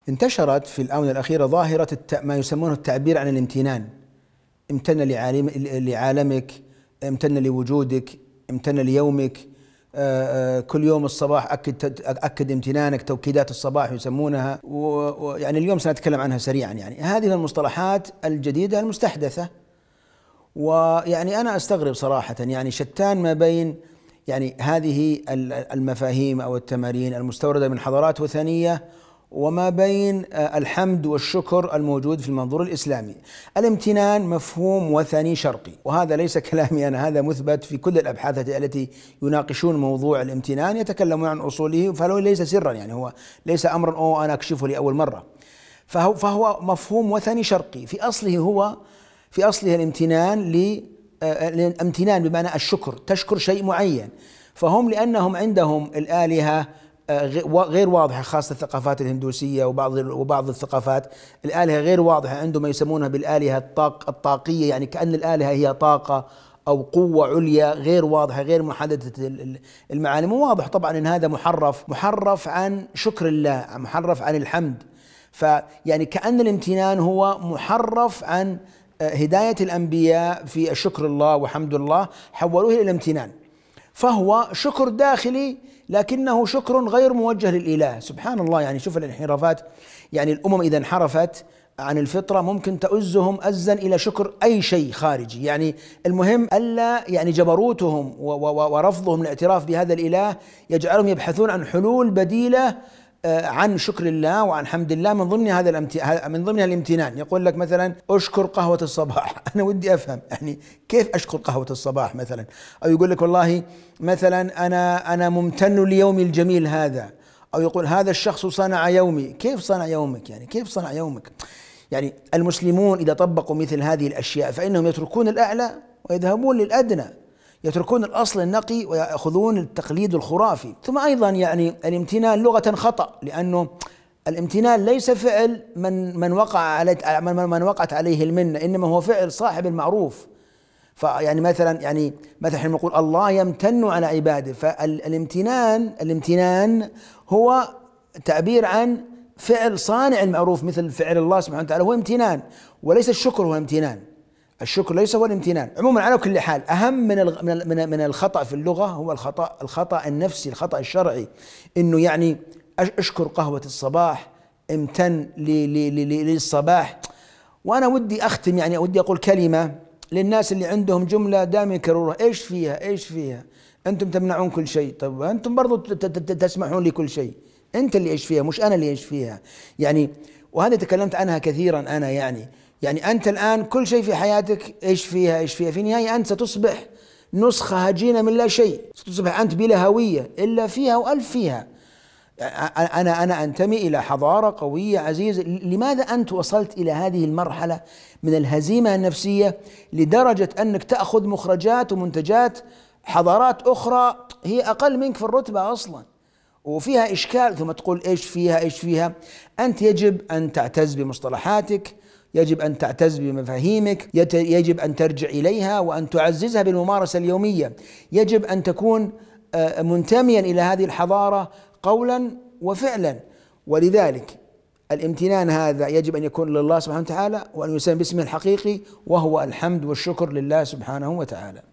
انتشرت في الآونة الأخيرة ظاهرة ما يسمونه التعبير عن الامتنان. امتن لعالمك، امتن لوجودك، امتن ليومك. كل يوم الصباح أكد امتنانك، توكيدات الصباح يسمونها. ويعني اليوم سنتكلم عنها سريعا. يعني هذه المصطلحات الجديدة المستحدثة، ويعني أنا أستغرب صراحة، يعني شتان ما بين يعني هذه المفاهيم أو التمارين المستوردة من حضارات وثنية وما بين الحمد والشكر الموجود في المنظور الإسلامي. الامتنان مفهوم وثني شرقي، وهذا ليس كلامي أنا، هذا مثبت في كل الأبحاث التي يناقشون موضوع الامتنان، يتكلمون عن أصوله، فهو ليس سرا، يعني هو ليس أمرا أنا أكشفه لأول مرة. فهو مفهوم وثني شرقي في أصله. في أصله الامتنان بمعنى الشكر، تشكر شيء معين. فهم لأنهم عندهم الآلهة غير واضحة، خاصة الثقافات الهندوسية وبعض الثقافات، الآلهة غير واضحة، عندهم ما يسمونها بالآلهة الطاقية، يعني كأن الآلهة هي طاقة أو قوة عليا غير واضحة، غير محددة المعاني. مو واضح طبعا إن هذا محرف عن شكر الله، محرف عن الحمد. فيعني كأن الامتنان هو محرف عن هداية الأنبياء في شكر الله وحمد الله، حولوه إلى الامتنان. فهو شكر داخلي لكنه شكر غير موجه للإله. سبحان الله، يعني شوف الانحرافات. يعني الأمم إذا انحرفت عن الفطرة ممكن تؤزهم أزا إلى شكر أي شيء خارجي. يعني المهم ألا يعني جبروتهم ورفضهم الاعتراف بهذا الإله يجعلهم يبحثون عن حلول بديلة عن شكر الله وعن حمد الله. من ضمنها الامتنان. يقول لك مثلا اشكر قهوة الصباح. أنا ودي أفهم يعني كيف أشكر قهوة الصباح مثلا؟ أو يقول لك والله مثلا أنا ممتن ليومي الجميل هذا، أو يقول هذا الشخص صنع يومي. كيف صنع يومك؟ يعني كيف صنع يومك؟ يعني المسلمون إذا طبقوا مثل هذه الأشياء فإنهم يتركون الأعلى ويذهبون للأدنى، يتركون الأصل النقي ويأخذون التقليد الخرافي. ثم أيضا يعني الامتنان لغة خطأ، لأنه الامتنان ليس فعل من وقعت عليه المنة، إنما هو فعل صاحب المعروف. فيعني مثلا حين نقول الله يمتن على عباده، فالامتنان هو تعبير عن فعل صانع المعروف، مثل فعل الله سبحانه وتعالى هو امتنان، وليس الشكر هو امتنان. الشكر ليس هو الامتنان. عموما على كل حال، أهم من الخطأ في اللغة هو الخطأ النفسي، الخطأ الشرعي. إنه يعني أشكر قهوة الصباح، امتن للصباح. وأنا ودي أختم، يعني ودي أقول كلمة للناس اللي عندهم جملة دائما يكررها: إيش فيها أنتم تمنعون كل شيء. طب أنتم برضو تسمحون لكل شيء. أنت اللي إيش فيها، مش أنا اللي إيش فيها. يعني وهذا تكلمت عنها كثيرا أنا. يعني أنت الآن كل شيء في حياتك إيش فيها. في النهاية أنت ستصبح نسخة هجينة من لا شيء، ستصبح أنت بلا هوية إلا فيها وألف فيها. أنا أنتمي إلى حضارة قوية عزيزة. لماذا أنت وصلت إلى هذه المرحلة من الهزيمة النفسية لدرجة أنك تأخذ مخرجات ومنتجات حضارات أخرى هي أقل منك في الرتبة أصلا وفيها إشكال، ثم تقول إيش فيها؟ أنت يجب أن تعتز بمصطلحاتك، يجب أن تعتز بمفاهيمك، يجب أن ترجع إليها وأن تعززها بالممارسة اليومية. يجب أن تكون منتميا إلى هذه الحضارة قولا وفعلا. ولذلك الامتنان هذا يجب أن يكون لله سبحانه وتعالى، وأن يسمى باسمه الحقيقي، وهو الحمد والشكر لله سبحانه وتعالى.